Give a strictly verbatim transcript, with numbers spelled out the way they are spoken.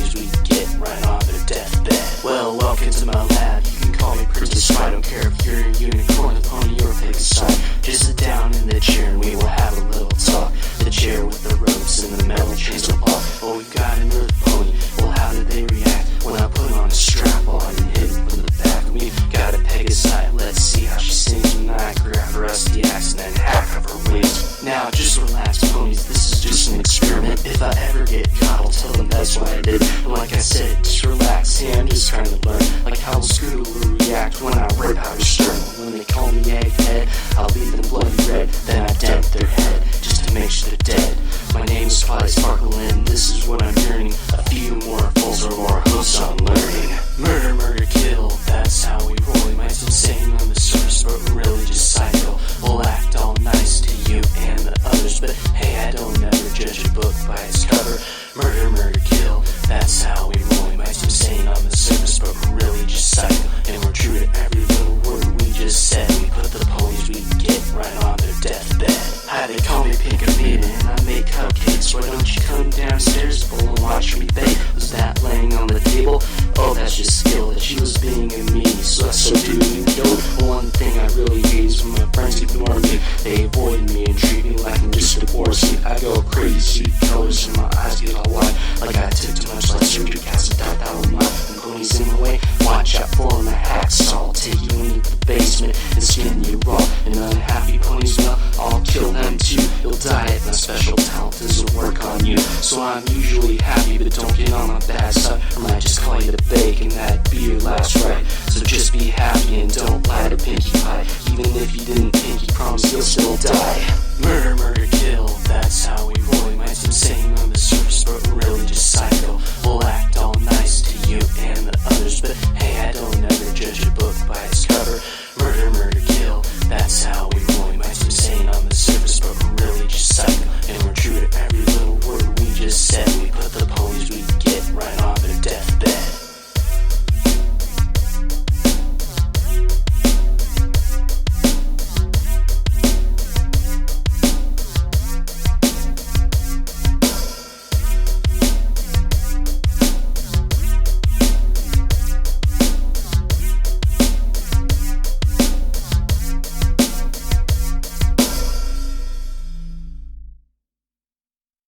ponies we get right on their deathbed. Well, welcome to my lab, you can call me Princess Sprite. I don't care if you're a unicorn, a pony, or a pig aside. Just sit down in the chair and we will have a little talk. The chair with the ropes and the metal chains will pop. Oh, we've got an earth pony, well how do they react when I put on a strap on and hit it from the back? We've got a Pegasi, let's see how she sings when I grab her rusty axe and then hack of her wings. Now just relax ponies, this is just an experiment. If I ever get caught, I'll tell them that's what I did. And like I said, just relax, yeah, I'm just trying to learn. Like how will Scooter will react when I rip out her sternum. When they call me Egghead, I'll leave them bloody red. Then I dent their head, just to make sure they're dead. My name is Spotty Sparkle and this is what I'm yearning. A few more fools or more hooks on learning. Murder, murder, kill, that's how we roll. You might seem sane on the surface, but we're really just psycho. We'll act all nice to you and the others, but hey, I don't ever judge a book by its cover. Murder, murder, kill, that's how we roll. You might seem sane on the surface, but we're really just psycho. And we're true to every little word we just said. We put the ponies we get right on their deathbed. Hi, they call me Pink Amina and I make cupcakes. Why don't you come downstairs, bowl, and watch me bake? Was that laying on the table? Oh, that's just skill that she was being a meanie. So that's so do you know? One thing I really hate is when my friends ignore me. They avoid me and treat me like I'm just a borsy. I go crazy, colors in my eyes get all wide, like I took too much like surgery, cast a doubt that will not. And ponies in the way, watch out for my hacksaw. I'll take you into the basement and skin you raw. And unhappy ponies, well, I'll kill them too. You'll die if my special talent doesn't work on you. So I'm usually happy, but don't get on my bad side, or I might just call you the bake and that'd be your last right. So just be happy and don't lie to Pinkie Pie. Even if you didn't pinky promise, you'll still die. Murder, murder, kill, that's how we roll. You might seem sane on the surface, but we're really just